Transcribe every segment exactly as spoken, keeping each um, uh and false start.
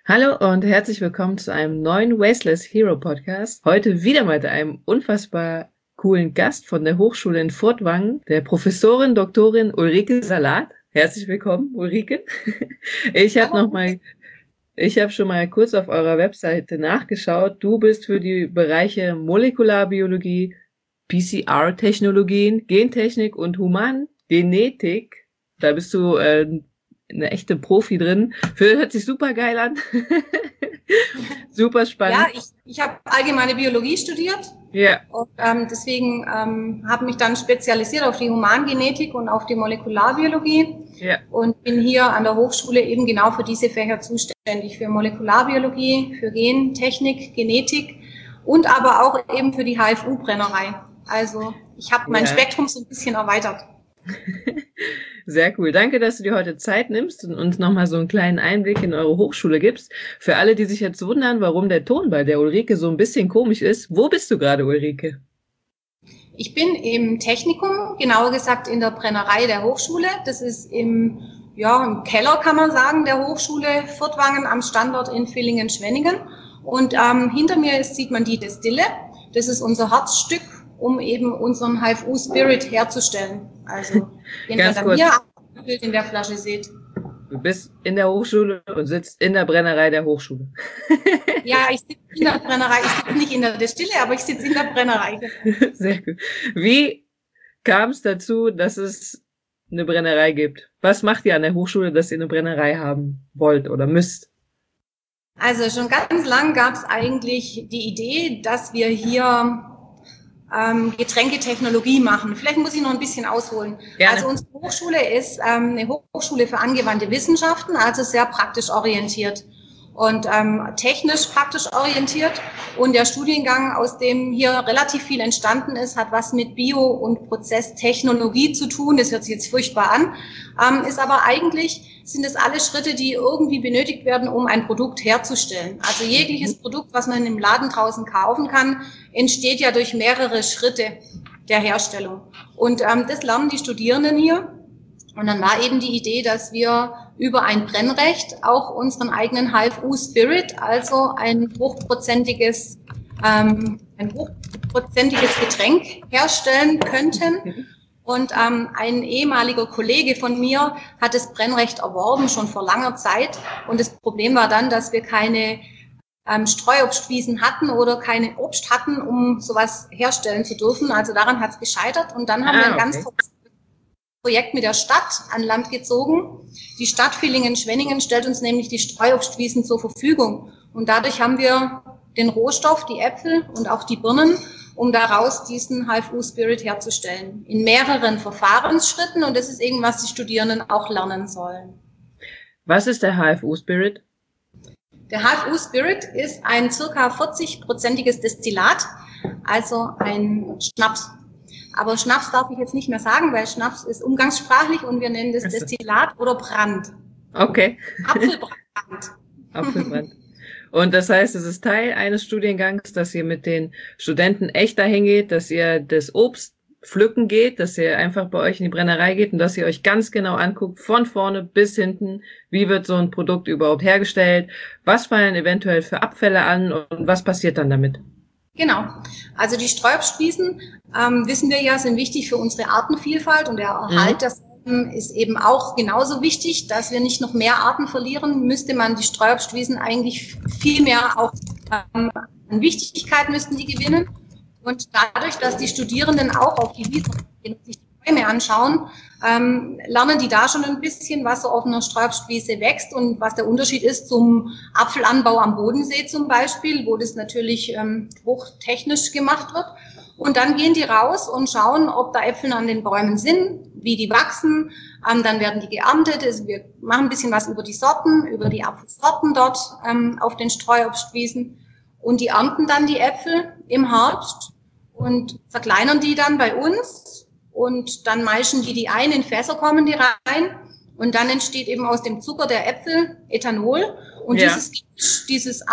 Hallo und herzlich willkommen zu einem neuen Wasteless Hero Podcast. Heute wieder mit einem unfassbar coolen Gast von der Hochschule in Furtwangen, der Professorin Doktorin Ulrike Salat. Herzlich willkommen, Ulrike. Ich habe noch mal, ich habe schon mal kurz auf eurer Webseite nachgeschaut. Du bist für die Bereiche Molekularbiologie, P C R-Technologien, Gentechnik und Humangenetik. Da bist du äh, eine echte Profi drin. Für, hört sich super geil an. Super spannend. Ja, ich, ich habe allgemeine Biologie studiert. Ja. Und ähm, deswegen ähm, habe mich dann spezialisiert auf die Humangenetik und auf die Molekularbiologie. Ja. Und bin hier an der Hochschule eben genau für diese Fächer zuständig, für Molekularbiologie, für Gentechnik, Genetik und aber auch eben für die H F U-Brennerei. Also ich habe mein Ja. Spektrum so ein bisschen erweitert. Sehr cool. Danke, dass du dir heute Zeit nimmst und uns nochmal so einen kleinen Einblick in eure Hochschule gibst. Für alle, die sich jetzt wundern, warum der Ton bei der Ulrike so ein bisschen komisch ist, wo bist du gerade, Ulrike? Ich bin im Technikum, genauer gesagt in der Brennerei der Hochschule. Das ist im, ja, im Keller, kann man sagen, der Hochschule Furtwangen am Standort in Villingen-Schwenningen. Und ähm, hinter mir ist, sieht man die Destille. Das ist unser Herzstück, um eben unseren H F U-Spirit herzustellen. Also den ihr dann hier abgebildet in der Flasche seht. Du bist in der Hochschule und sitzt in der Brennerei der Hochschule. Ja, ich sitze in der Brennerei. Ich sitze nicht in der Destille, aber ich sitze in der Brennerei. Sehr gut. Wie kam es dazu, dass es eine Brennerei gibt? Was macht ihr an der Hochschule, dass ihr eine Brennerei haben wollt oder müsst? Also schon ganz lang gab es eigentlich die Idee, dass wir hier ähm, Getränketechnologie machen. Vielleicht muss ich noch ein bisschen ausholen. Gerne. Also unsere Hochschule ist ähm, eine Hochschule für angewandte Wissenschaften, also sehr praktisch orientiert und ähm, technisch praktisch orientiert. Und der Studiengang, aus dem hier relativ viel entstanden ist, hat was mit Bio- und Prozesstechnologie zu tun. Das hört sich jetzt furchtbar an, ähm, ist aber eigentlich sind es alle Schritte, die irgendwie benötigt werden, um ein Produkt herzustellen. Also jegliches Produkt, was man im Laden draußen kaufen kann, entsteht ja durch mehrere Schritte der Herstellung. Und ähm, das lernen die Studierenden hier. Und dann war eben die Idee, dass wir über ein Brennrecht auch unseren eigenen H F U-Spirit, also ein hochprozentiges, ähm, ein hochprozentiges Getränk herstellen könnten. Und ähm, ein ehemaliger Kollege von mir hat das Brennrecht erworben, schon vor langer Zeit. Und das Problem war dann, dass wir keine ähm, Streuobstwiesen hatten oder keine Obst hatten, um sowas herstellen zu dürfen. Also daran hat es gescheitert. Und dann haben Ah, wir ein okay. ganz tolles Projekt mit der Stadt an Land gezogen. Die Stadt Villingen-Schwenningen stellt uns nämlich die Streuobstwiesen zur Verfügung. Und dadurch haben wir den Rohstoff, die Äpfel und auch die Birnen, um daraus diesen H F U-Spirit herzustellen. In mehreren Verfahrensschritten, und das ist eben, was die Studierenden auch lernen sollen. Was ist der H F U-Spirit? Der H F U-Spirit ist ein circa vierzig-prozentiges Destillat, also ein Schnaps. Aber Schnaps darf ich jetzt nicht mehr sagen, weil Schnaps ist umgangssprachlich und wir nennen das Also. Destillat oder Brand. Okay. Apfelbrand. Apfelbrand. Und das heißt, es ist Teil eines Studiengangs, dass ihr mit den Studenten echt dahin geht, dass ihr das Obst pflücken geht, dass ihr einfach bei euch in die Brennerei geht und dass ihr euch ganz genau anguckt, von vorne bis hinten, wie wird so ein Produkt überhaupt hergestellt, was fallen eventuell für Abfälle an und was passiert dann damit? Genau. Also die Streuobstwiesen, ähm, wissen wir ja, sind wichtig für unsere Artenvielfalt und der Erhalt mhm. derselben ist eben auch genauso wichtig, dass wir nicht noch mehr Arten verlieren, müsste man die Streuobstwiesen eigentlich viel mehr auch ähm, an Wichtigkeit müssten die gewinnen. Und dadurch, dass die Studierenden auch auf die Wiesen sich die Bäume anschauen, ähm, lernen die da schon ein bisschen, was so auf einer Streuobstwiese wächst und was der Unterschied ist zum Apfelanbau am Bodensee zum Beispiel, wo das natürlich ähm, hochtechnisch gemacht wird. Und dann gehen die raus und schauen, ob da Äpfel an den Bäumen sind, wie die wachsen. Ähm, dann werden die geerntet. Also wir machen ein bisschen was über die Sorten, über die Apfelsorten dort ähm, auf den Streuobstwiesen. Und die ernten dann die Äpfel im Herbst und verkleinern die dann bei uns. Und dann maischen die die ein, in Fässer kommen die rein. Und dann entsteht eben aus dem Zucker der Äpfel Ethanol. Und ja. dieses, dieses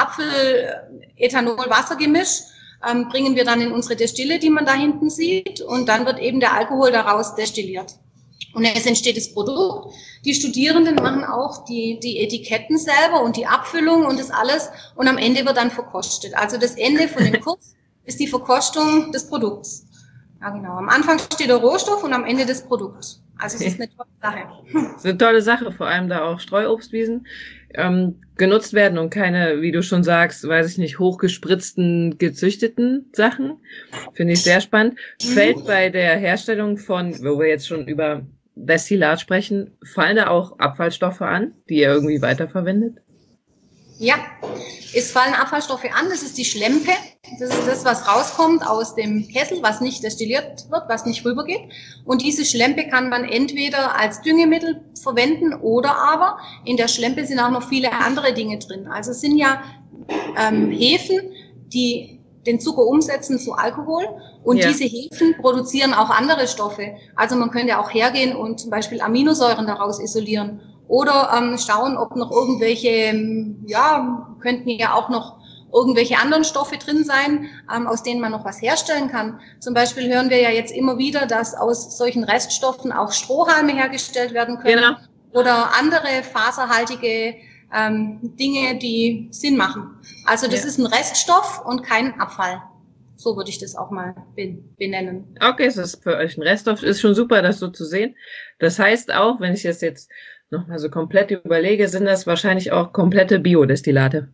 Apfel-Ethanol-Wasser-Gemisch ähm, bringen wir dann in unsere Destille, die man da hinten sieht. Und dann wird eben der Alkohol daraus destilliert. Und es entsteht das Produkt. Die Studierenden machen auch die, die Etiketten selber und die Abfüllung und das alles. Und am Ende wird dann verkostet. Also das Ende von dem Kurs ist die Verkostung des Produkts. Ja, genau. Am Anfang steht der Rohstoff und am Ende das Produkt. Also es ist eine tolle Sache. Das ist eine tolle Sache, vor allem da auch Streuobstwiesen ähm, genutzt werden und keine, wie du schon sagst, weiß ich nicht, hochgespritzten, gezüchteten Sachen. Finde ich sehr spannend. Mhm. Fällt bei der Herstellung von, wo wir jetzt schon über Destillat sprechen, fallen da auch Abfallstoffe an, die ihr irgendwie weiterverwendet? Ja, es fallen Abfallstoffe an, das ist die Schlempe, das ist das, was rauskommt aus dem Kessel, was nicht destilliert wird, was nicht rübergeht. Und diese Schlempe kann man entweder als Düngemittel verwenden oder aber in der Schlempe sind auch noch viele andere Dinge drin. Also es sind ja ähm, Hefen, die den Zucker umsetzen zu Alkohol und ja. Diese Hefen produzieren auch andere Stoffe. Also man könnte auch hergehen und zum Beispiel Aminosäuren daraus isolieren. Oder ähm, schauen, ob noch irgendwelche, ja, könnten ja auch noch irgendwelche anderen Stoffe drin sein, ähm, aus denen man noch was herstellen kann. Zum Beispiel hören wir ja jetzt immer wieder, dass aus solchen Reststoffen auch Strohhalme hergestellt werden können. Genau. Oder andere faserhaltige ähm, Dinge, die Sinn machen. Also das ja. ist ein Reststoff und kein Abfall. So würde ich das auch mal benennen. Okay, das ist für euch ein Reststoff. Ist schon super, das so zu sehen. Das heißt auch, wenn ich es jetzt nochmal so komplett überlege, sind das wahrscheinlich auch komplette Biodestillate.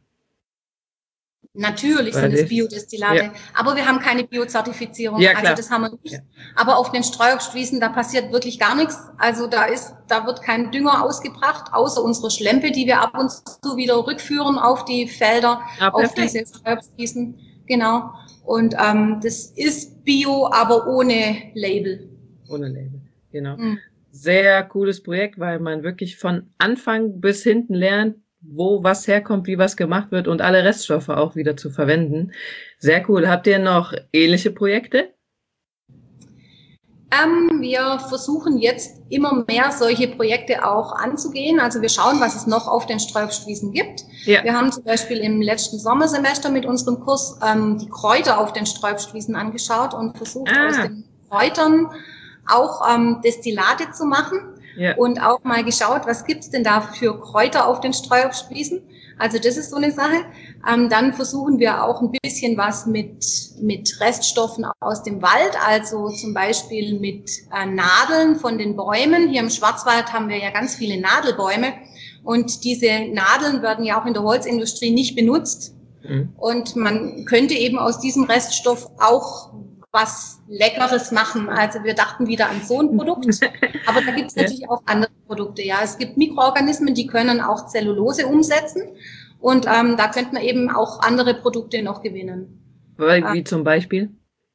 Natürlich Weil sind es Biodestillate, ja. aber wir haben keine Biozertifizierung, ja, klar. also das haben wir nicht. Ja. Aber auf den Streuobstwiesen, da passiert wirklich gar nichts. Also da ist, da wird kein Dünger ausgebracht, außer unsere Schlempe, die wir ab und zu wieder rückführen auf die Felder, ah, auf diese Streuobstwiesen. Genau. Und ähm, das ist Bio, aber ohne Label. Ohne Label, genau. Hm. Sehr cooles Projekt, weil man wirklich von Anfang bis hinten lernt, wo was herkommt, wie was gemacht wird und alle Reststoffe auch wieder zu verwenden. Sehr cool. Habt ihr noch ähnliche Projekte? Ähm, wir versuchen jetzt immer mehr solche Projekte auch anzugehen. Also wir schauen, was es noch auf den Streuobstwiesen gibt. Ja. Wir haben zum Beispiel im letzten Sommersemester mit unserem Kurs ähm, die Kräuter auf den Streuobstwiesen angeschaut und versucht ah. aus den Kräutern auch ähm, Destillate zu machen. Ja. Und auch mal geschaut, was gibt's denn da für Kräuter auf den Streuobstwiesen. Also das ist so eine Sache. Ähm, dann versuchen wir auch ein bisschen was mit mit Reststoffen aus dem Wald, also zum Beispiel mit äh, Nadeln von den Bäumen. Hier im Schwarzwald haben wir ja ganz viele Nadelbäume und diese Nadeln werden ja auch in der Holzindustrie nicht benutzt. Mhm. Und man könnte eben aus diesem Reststoff auch was Leckeres machen. Also wir dachten wieder an so ein Produkt, aber da gibt es natürlich auch andere Produkte. Ja, es gibt Mikroorganismen, die können auch Zellulose umsetzen und ähm, da könnte man eben auch andere Produkte noch gewinnen. Wie zum Beispiel?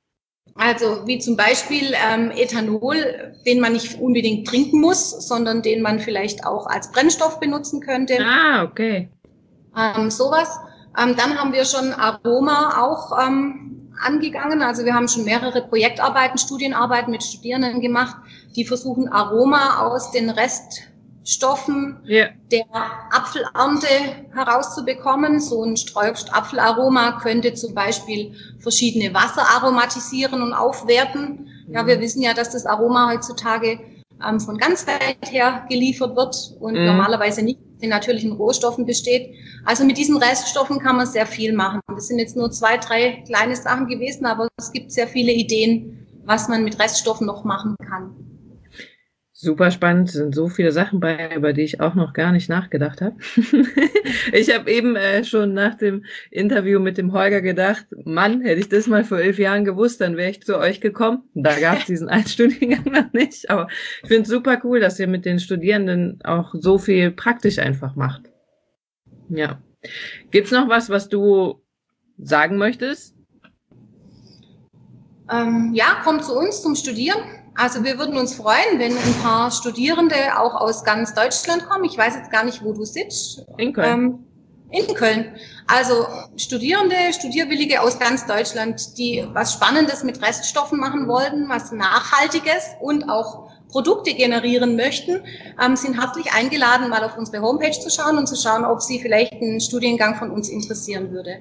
Also wie zum Beispiel ähm, Ethanol, den man nicht unbedingt trinken muss, sondern den man vielleicht auch als Brennstoff benutzen könnte. Ah, okay. Ähm, sowas. Ähm, dann haben wir schon Aroma auch ähm, angegangen. Also wir haben schon mehrere Projektarbeiten, Studienarbeiten mit Studierenden gemacht, die versuchen Aroma aus den Reststoffen yeah. der Apfelernte herauszubekommen. So ein Streuobst-Apfelaroma könnte zum Beispiel verschiedene Wasser aromatisieren und aufwerten. Ja, wir wissen ja, dass das Aroma heutzutage ähm, von ganz weit her geliefert wird und mm. normalerweise nicht den natürlichen Rohstoffen besteht. Also mit diesen Reststoffen kann man sehr viel machen. Das sind jetzt nur zwei, drei kleine Sachen gewesen, aber es gibt sehr viele Ideen, was man mit Reststoffen noch machen kann. Super spannend, sind so viele Sachen bei, über die ich auch noch gar nicht nachgedacht habe. Ich habe eben äh, schon nach dem Interview mit dem Holger gedacht, Mann, hätte ich das mal vor elf Jahren gewusst, dann wäre ich zu euch gekommen. Da gab es diesen einen Studiengang noch nicht, aber ich finde es super cool, dass ihr mit den Studierenden auch so viel praktisch einfach macht. Ja. Gibt's noch was, was du sagen möchtest? Ähm, ja, kommt zu uns zum Studieren. Also wir würden uns freuen, wenn ein paar Studierende auch aus ganz Deutschland kommen. Ich weiß jetzt gar nicht, wo du sitzt. In Köln. Ähm, in Köln. Also Studierende, Studierwillige aus ganz Deutschland, die was Spannendes mit Reststoffen machen wollten, was Nachhaltiges und auch Produkte generieren möchten, ähm, sind herzlich eingeladen, mal auf unsere Homepage zu schauen und zu schauen, ob sie vielleicht einen Studiengang von uns interessieren würde.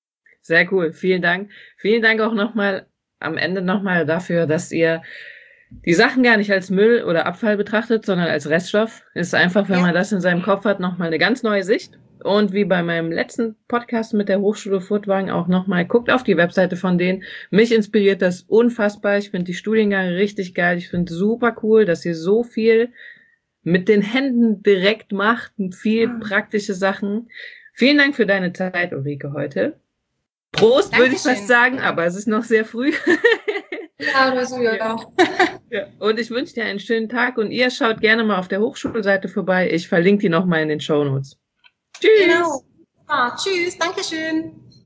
Sehr cool. Vielen Dank. Vielen Dank auch nochmal am Ende nochmal dafür, dass ihr die Sachen gar nicht als Müll oder Abfall betrachtet, sondern als Reststoff. Ist einfach, wenn Ja. man das in seinem Kopf hat, nochmal eine ganz neue Sicht. Und wie bei meinem letzten Podcast mit der Hochschule Furtwangen auch nochmal, guckt auf die Webseite von denen. Mich inspiriert das unfassbar. Ich finde die Studiengänge richtig geil. Ich finde super cool, dass ihr so viel mit den Händen direkt macht und viel Mhm. praktische Sachen. Vielen Dank für deine Zeit, Ulrike, heute. Prost, würde ich Dankeschön. fast sagen, aber es ist noch sehr früh. Ja, oder so, ja. Ja. Ja. Und ich wünsche dir einen schönen Tag und ihr schaut gerne mal auf der Hochschulseite vorbei. Ich verlinke die nochmal in den Shownotes. Tschüss. Genau. Ja, tschüss, Dankeschön.